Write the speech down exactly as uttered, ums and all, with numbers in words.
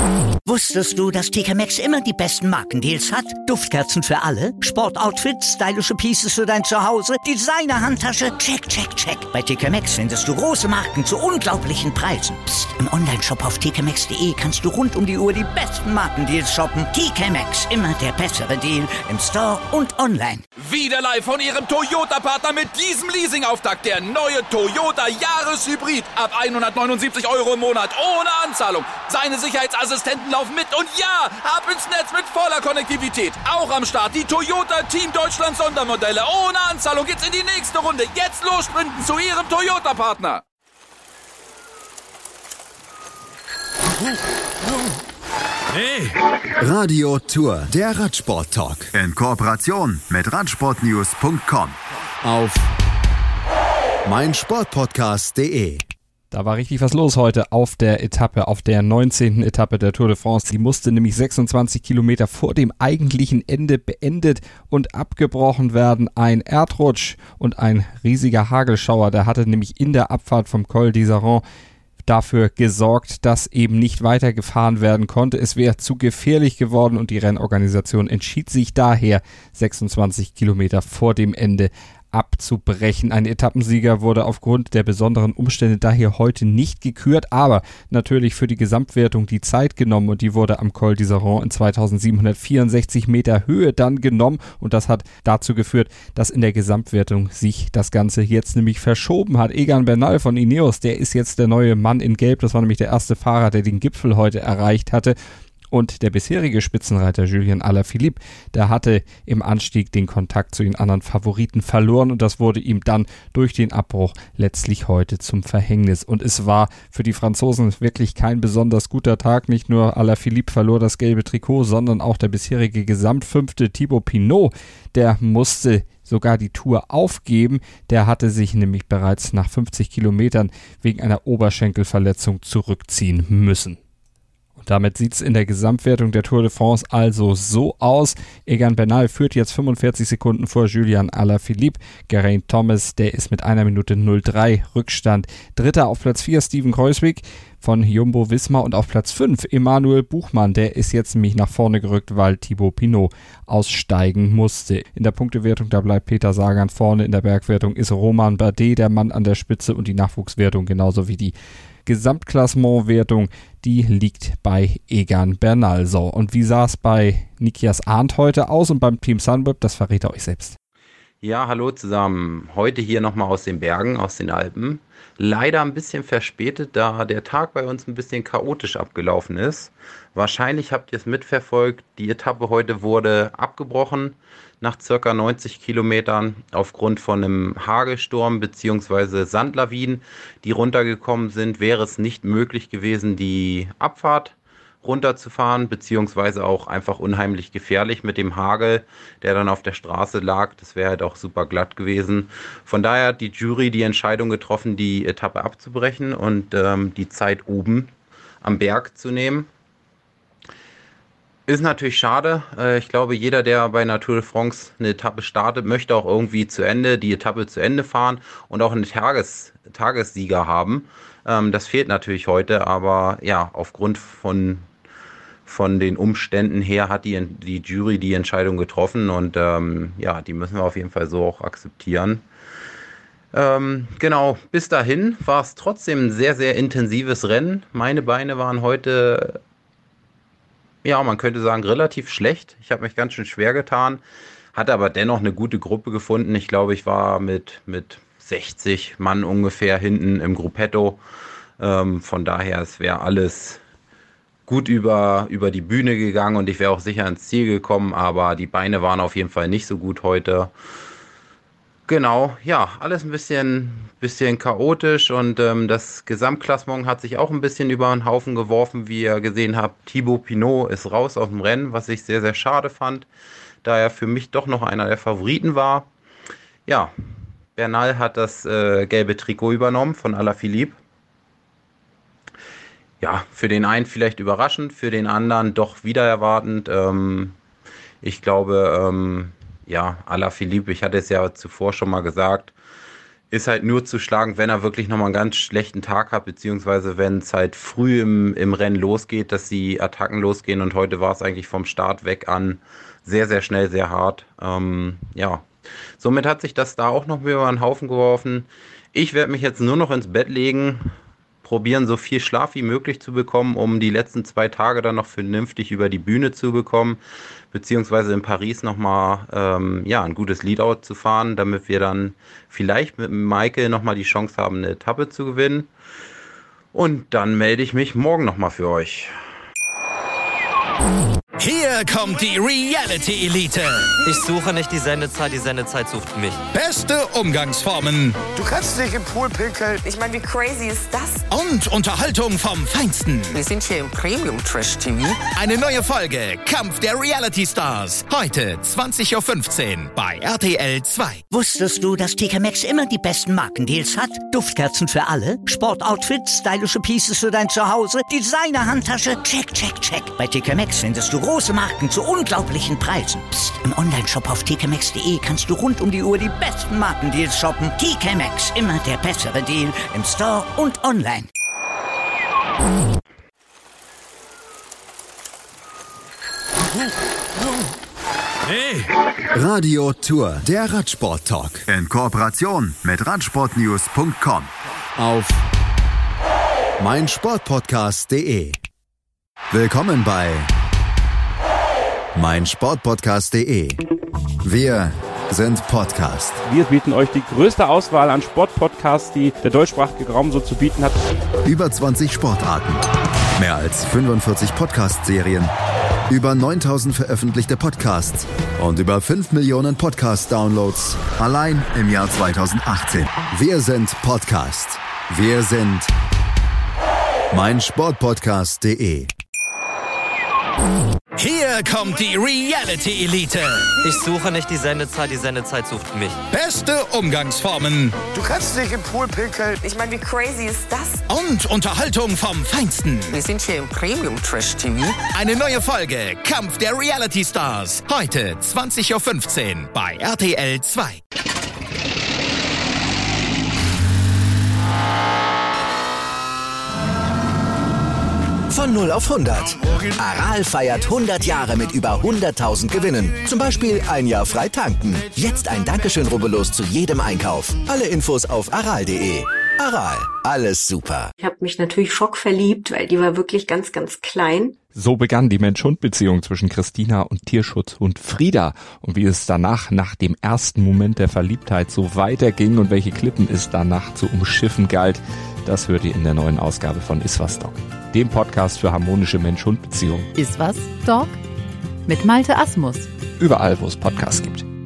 Wusstest du, dass T K Maxx immer die besten Markendeals hat? Duftkerzen für alle, Sportoutfits, stylische Pieces für dein Zuhause, Designer-Handtasche, check, check, check. Bei T K Maxx findest du große Marken zu unglaublichen Preisen. Psst. Im Onlineshop auf t k maxx punkt d e kannst du rund um die Uhr die besten Markendeals shoppen. T K Maxx, immer der bessere Deal im Store und online. Wieder live von Ihrem Toyota-Partner mit diesem Leasing-Auftakt. Der neue Toyota Jahreshybrid. Ab hundertneunundsiebzig Euro im Monat. Ohne Anzahlung. Seine Sicherheitsassistenten laufen mit. Und ja, ab ins Netz mit voller Konnektivität. Auch am Start die Toyota Team Deutschland Sondermodelle. Ohne Anzahlung geht's in die nächste Runde. Jetzt los sprinten zu Ihrem Toyota-Partner. Hey! Radio Tour, der Radsport-Talk. In Kooperation mit radsportnews punkt com. Auf meinsportpodcast punkt de. Da war richtig was los heute auf der Etappe, auf der neunzehnten Etappe der Tour de France. Die musste nämlich sechsundzwanzig Kilometer vor dem eigentlichen Ende beendet und abgebrochen werden. Ein Erdrutsch und ein riesiger Hagelschauer, der hatte nämlich in der Abfahrt vom Col d'Iseran dafür gesorgt, dass eben nicht weitergefahren werden konnte. Es wäre zu gefährlich geworden und die Rennorganisation entschied sich daher, sechsundzwanzig Kilometer vor dem Ende abzubrechen. Ein Etappensieger wurde aufgrund der besonderen Umstände daher heute nicht gekürt, aber natürlich für die Gesamtwertung die Zeit genommen und die wurde am Col d'Iseran in zweitausendsiebenhundertvierundsechzig Meter Höhe dann genommen und das hat dazu geführt, dass in der Gesamtwertung sich das Ganze jetzt nämlich verschoben hat. Egan Bernal von Ineos, der ist jetzt der neue Mann in Gelb, das war nämlich der erste Fahrer, der den Gipfel heute erreicht hatte. Und der bisherige Spitzenreiter Julian Alaphilippe, der hatte im Anstieg den Kontakt zu den anderen Favoriten verloren und das wurde ihm dann durch den Abbruch letztlich heute zum Verhängnis. Und es war für die Franzosen wirklich kein besonders guter Tag. Nicht nur Alaphilippe verlor das gelbe Trikot, sondern auch der bisherige Gesamtfünfte Thibaut Pinot, der musste sogar die Tour aufgeben. Der hatte sich nämlich bereits nach fünfzig Kilometern wegen einer Oberschenkelverletzung zurückziehen müssen. Und damit sieht es in der Gesamtwertung der Tour de France also so aus. Egan Bernal führt jetzt fünfundvierzig Sekunden vor Julian Alaphilippe. Geraint Thomas, der ist mit einer Minute null drei Rückstand. Dritter auf Platz vier Steven Kruijswijk von Jumbo-Visma und auf Platz fünf Emanuel Buchmann. Der ist jetzt nämlich nach vorne gerückt, weil Thibaut Pinot aussteigen musste. In der Punktewertung, da bleibt Peter Sagan vorne. In der Bergwertung ist Romain Bardet der Mann an der Spitze und die Nachwuchswertung genauso wie die Gesamtklassementwertung, die liegt bei Egan Bernal. So, und wie sah es bei Nikias Arndt heute aus und beim Team Sunweb? Das verrät er euch selbst. Ja, hallo zusammen. Heute hier nochmal aus den Bergen, aus den Alpen. Leider ein bisschen verspätet, da der Tag bei uns ein bisschen chaotisch abgelaufen ist. Wahrscheinlich habt ihr es mitverfolgt. Die Etappe heute wurde abgebrochen nach circa neunzig Kilometern aufgrund von einem Hagelsturm bzw. Sandlawinen, die runtergekommen sind. Wäre es nicht möglich gewesen, die Abfahrt runterzufahren, beziehungsweise auch einfach unheimlich gefährlich mit dem Hagel, der dann auf der Straße lag. Das wäre halt auch super glatt gewesen. Von daher hat die Jury die Entscheidung getroffen, die Etappe abzubrechen und ähm, die Zeit oben am Berg zu nehmen. Ist natürlich schade. Äh, ich glaube, jeder, der bei einer Tour de France eine Etappe startet, möchte auch irgendwie zu Ende, die Etappe zu Ende fahren und auch einen Tages, Tagessieger haben. Ähm, das fehlt natürlich heute, aber ja, aufgrund von Von den Umständen her hat die, die Jury die Entscheidung getroffen und ähm, ja, die müssen wir auf jeden Fall so auch akzeptieren. Ähm, genau, bis dahin war es trotzdem ein sehr, sehr intensives Rennen. Meine Beine waren heute, ja, man könnte sagen, relativ schlecht. Ich habe mich ganz schön schwer getan, hatte aber dennoch eine gute Gruppe gefunden. Ich glaube, ich war mit, mit sechzig Mann ungefähr hinten im Gruppetto. Ähm, von daher, es wäre alles gut über, über die Bühne gegangen und ich wäre auch sicher ins Ziel gekommen, aber die Beine waren auf jeden Fall nicht so gut heute. Genau, ja, alles ein bisschen, bisschen chaotisch und ähm, das Gesamtklassement hat sich auch ein bisschen über den Haufen geworfen, wie ihr gesehen habt. Thibaut Pinot ist raus aus dem Rennen, was ich sehr, sehr schade fand, da er für mich doch noch einer der Favoriten war. Ja, Bernal hat das äh, gelbe Trikot übernommen von Alaphilippe. Ja, für den einen vielleicht überraschend, für den anderen doch wieder erwartend. Ähm, ich glaube, ähm, ja, Alaphilippe, ich hatte es ja zuvor schon mal gesagt, ist halt nur zu schlagen, wenn er wirklich nochmal einen ganz schlechten Tag hat, beziehungsweise wenn es halt früh im, im Rennen losgeht, dass die Attacken losgehen. Und heute war es eigentlich vom Start weg an sehr, sehr schnell, sehr hart. Ähm, ja, somit hat sich das da auch noch über den Haufen geworfen. Ich werde mich jetzt nur noch ins Bett legen, probieren so viel Schlaf wie möglich zu bekommen, um die letzten zwei Tage dann noch vernünftig über die Bühne zu bekommen, beziehungsweise in Paris nochmal ähm, ja, ein gutes Leadout zu fahren, damit wir dann vielleicht mit Maike nochmal die Chance haben, eine Etappe zu gewinnen. Und dann melde ich mich morgen nochmal für euch. Hier kommt die Reality Elite. Ich suche nicht die Sendezeit, die Sendezeit sucht mich. Beste Umgangsformen. Du kannst nicht im Pool pinkeln. Ich meine, wie crazy ist das? Und Unterhaltung vom Feinsten. Wir sind hier im Premium-Trash-T V. Eine neue Folge Kampf der Reality Stars. Heute zwanzig Uhr fünfzehn bei R T L zwei. Wusstest du, dass T K Maxx immer die besten Markendeals hat? Duftkerzen für alle, Sportoutfits, stylische Pieces für dein Zuhause, Designer-Handtasche, check, check, check. Bei T K Maxx findest du große Marken zu unglaublichen Preisen. Psst. Im Onlineshop auf t k maxx punkt d e kannst du rund um die Uhr die besten Markendeals shoppen. T K Maxx, immer der bessere Deal im Store und online. Hey. Radio Tour, der Radsport-Talk. In Kooperation mit radsportnews punkt com. Auf meinsportpodcast punkt de. Willkommen bei meinsportpodcast punkt de. Wir sind Podcast. Wir bieten euch die größte Auswahl an Sportpodcasts, die der deutschsprachige Raum so zu bieten hat. Über zwanzig Sportarten, mehr als fünfundvierzig Podcast-Serien, über neuntausend veröffentlichte Podcasts und über fünf Millionen Podcast-Downloads allein im Jahr zweitausendachtzehn. Wir sind Podcast. Wir sind meinsportpodcast punkt de. Hier kommt die Reality Elite. Ich suche nicht die Sendezeit, die Sendezeit sucht mich. Beste Umgangsformen. Du kannst nicht im Pool pinkeln. Ich meine, wie crazy ist das? Und Unterhaltung vom Feinsten. Wir sind hier im Premium-Trash-T V. Eine neue Folge Kampf der Reality Stars. Heute zwanzig Uhr fünfzehn bei R T L zwei. Von null auf hundert. Aral feiert hundert Jahre mit über hunderttausend Gewinnen. Zum Beispiel ein Jahr frei tanken. Jetzt ein Dankeschön, rubbellos zu jedem Einkauf. Alle Infos auf aral punkt de. Aral, alles super. Ich habe mich natürlich schockverliebt, weil die war wirklich ganz, ganz klein. So begann die Mensch-Hund-Beziehung zwischen Christina und Tierschutzhund Frieda. Und wie es danach, nach dem ersten Moment der Verliebtheit, so weiterging und welche Klippen es danach zu umschiffen galt, das hört ihr in der neuen Ausgabe von Iswas Dog, dem Podcast für harmonische Mensch-Hund-Beziehungen. Iswas Dog mit Malte Asmus. Überall, wo es Podcasts gibt.